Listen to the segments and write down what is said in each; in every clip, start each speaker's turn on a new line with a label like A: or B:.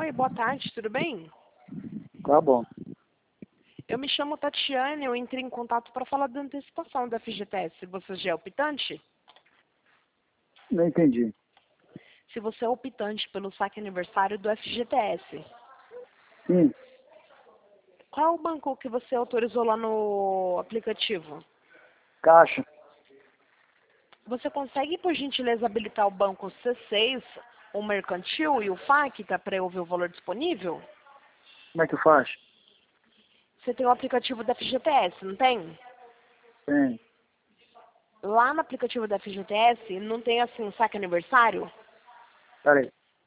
A: Oi, boa tarde, tudo bem?
B: Tá bom.
A: Eu me chamo Tatiane, eu entrei em contato para falar da antecipação da FGTS. Você já é optante?
B: Não entendi.
A: Se você é optante pelo saque aniversário do FGTS,
B: Sim,
A: qual é o banco que você autorizou lá no aplicativo?
B: Caixa.
A: Você consegue, por gentileza, habilitar o banco C6, o mercantil e o FAC, tá, para eu ver o valor disponível?
B: Como é que faz?
A: Você tem o aplicativo da FGTS, não tem?
B: Tem.
A: Lá no aplicativo da FGTS não tem assim saque aniversário?
B: Peraí.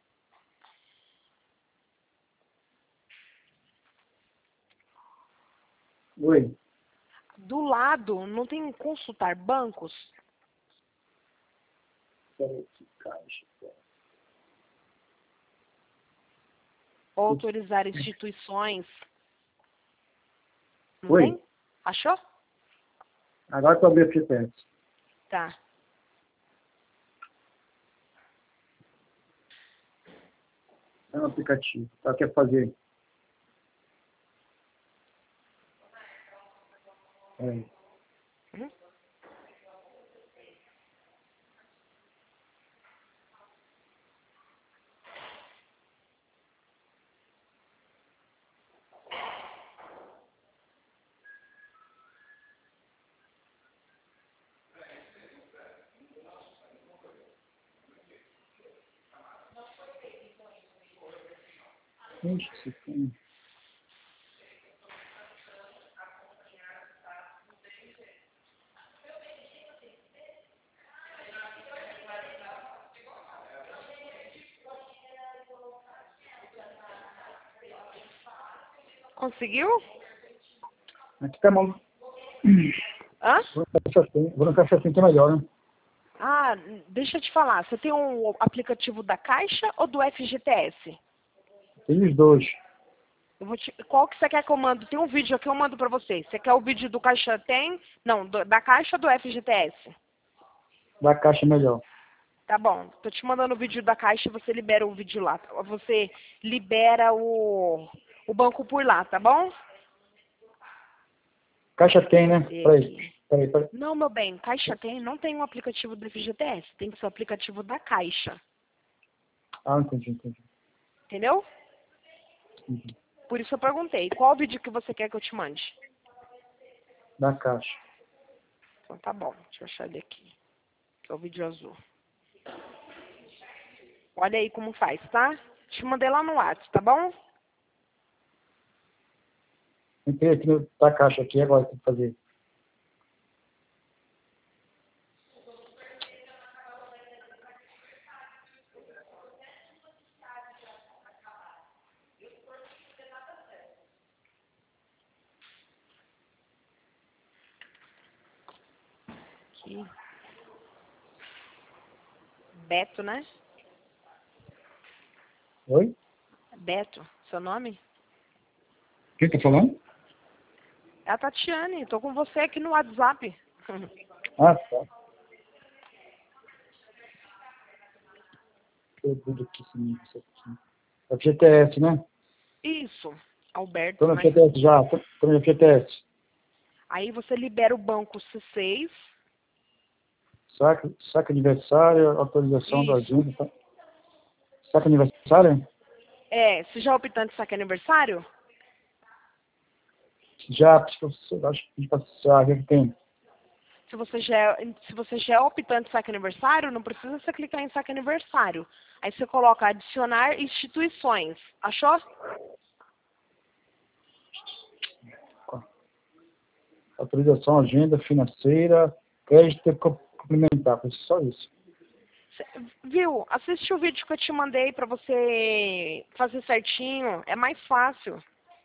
B: Oi.
A: Do lado não tem consultar bancos?
B: Peraí, que caixa.
A: Ou autorizar instituições? Não
B: Oi.
A: tem? Achou?
B: Agora que eu abri o FGTS.
A: Tá.
B: É um aplicativo. Tá, quer fazer? Peraí.
A: Uhum.
B: Gente, isso tem...
A: Conseguiu?
B: Aqui tá mal.
A: Hã?
B: Vou no caixa tem que é melhor, né?
A: Ah, deixa eu te falar. Você tem um aplicativo da Caixa ou do FGTS?
B: Tem os dois.
A: Qual que você quer que eu mando? Tem um vídeo aqui, eu mando pra você. Você quer o vídeo do Caixa Tem? Não, da Caixa ou do FGTS?
B: Da caixa é melhor.
A: Tá bom, tô te mandando o vídeo da Caixa e você libera o vídeo lá. Você libera o banco por lá, tá bom?
B: Caixa tem, né?
A: E
B: Peraí.
A: aqui.
B: Peraí.
A: Não, meu bem, Caixa Tem não tem um aplicativo do FGTS. Tem que ser o aplicativo da Caixa.
B: Ah, entendi.
A: Entendeu?
B: Entendi.
A: Por isso eu perguntei. Qual vídeo que você quer que eu te mande?
B: Da caixa.
A: Então tá bom, deixa eu achar ele aqui. Que é o vídeo azul. Olha aí como faz, tá? Te mandei lá no WhatsApp, tá bom?
B: Entrei aqui da caixa aqui, agora tem que fazer.
A: Aqui. Beto, né?
B: Oi?
A: Beto, seu nome?
B: Quem tá falando?
A: É a Tatiane, tô com você aqui no WhatsApp.
B: Ah, tá. Eu vou aqui isso aqui. É FGTS, né?
A: Isso,
B: Tô
A: Alberto,
B: no
A: né?
B: FGTS já. Tô no FGTS.
A: Aí você libera o banco C6.
B: Saque aniversário, autorização da
A: Isso.
B: agenda. Tá? Saque aniversário?
A: É, você já é optante saque aniversário?
B: Já, acho que já tem.
A: Se você já é optante saque aniversário, não precisa você clicar em saque aniversário. Aí você coloca adicionar instituições. Achou?
B: Autorização, agenda financeira, crédito complementar. Foi só isso.
A: Viu? Assiste o vídeo que eu te mandei pra você fazer certinho. É mais fácil.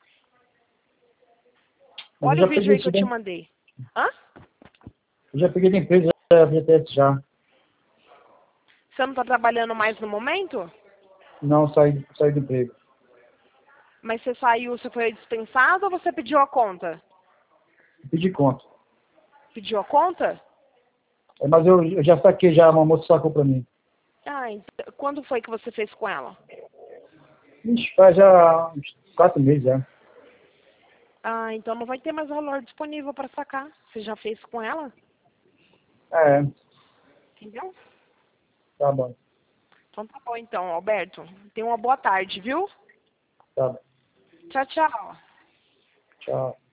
B: Mas eu
A: Olha o
B: já
A: vídeo
B: peguei
A: aí que
B: isso,
A: eu te
B: né?
A: mandei. Hã?
B: Eu já peguei da empresa, FGTS já.
A: Você não tá trabalhando mais no momento?
B: Não, saí do emprego.
A: Mas você saiu, você foi dispensado ou você pediu a conta?
B: Pedi conta.
A: Pediu a conta?
B: Mas eu já saquei já, uma moça sacou pra mim.
A: Ah, então, quando foi que você fez com ela?
B: Ixi, faz já uns 4 meses já.
A: Ah, então não vai ter mais valor disponível para sacar. Você já fez com ela?
B: É,
A: Entendeu?
B: tá bom.
A: Então tá bom então, Alberto. Tenha uma boa tarde, viu?
B: Tá bom.
A: Tchau, tchau.
B: Tchau.